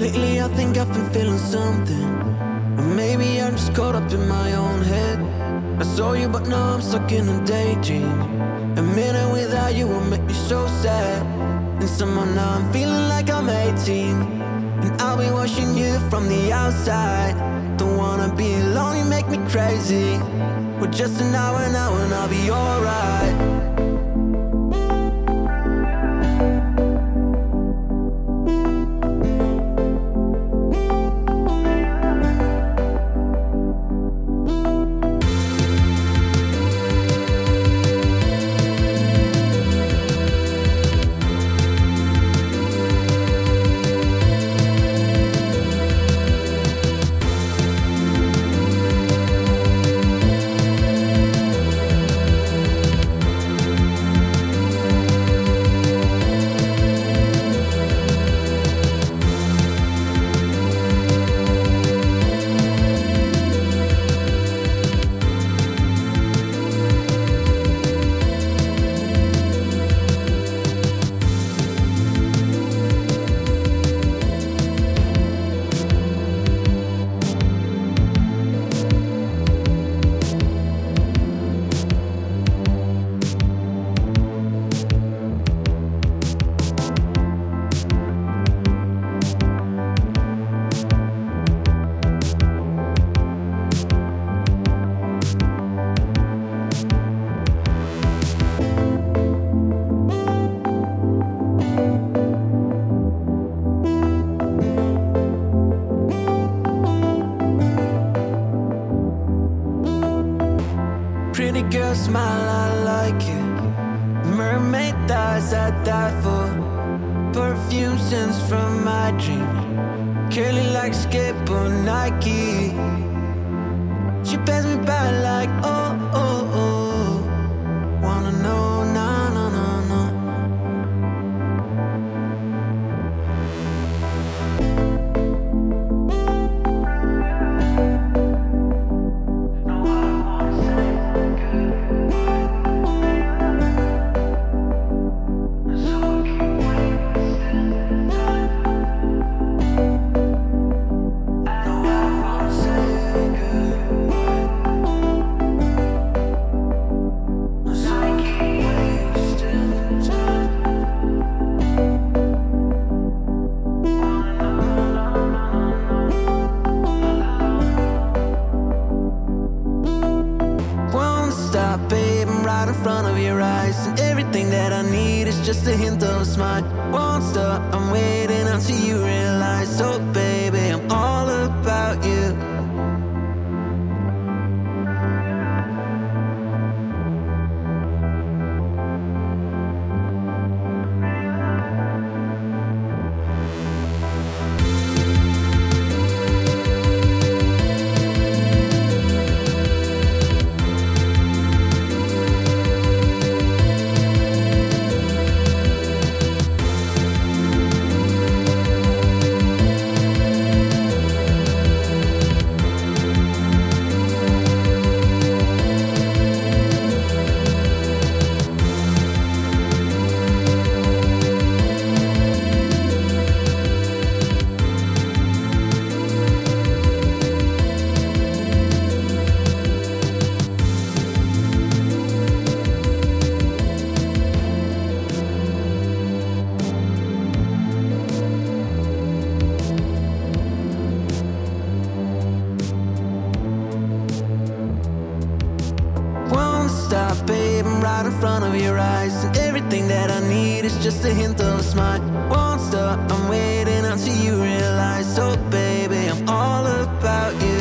Lately I think I've been feeling something, or maybe I'm just caught up in my own head. I saw you but now I'm stuck in a daydream. A minute without you will make me so sad. And somehow now I'm feeling like I'm 18, and I'll be watching you from the outside. Don't wanna be alone, you make me crazy. But just an hour now and I'll be alright. Pretty girl smile, I like it. Mermaid thighs, I die for. Perfume scents from my dream. Curly like skateboard Nike. She passed me by like oh oh oh. Wanna know, nah nah nah nah. Babe, I'm right in front of your eyes, and everything that I need is just a hint of a smile. Won't stop, I'm waiting until you realize. Oh baby, I'm all about you. Stop, babe, I'm right in front of your eyes, and everything that I need is just a hint of a smile. Won't stop, I'm waiting until you realize. Oh baby, I'm all about you.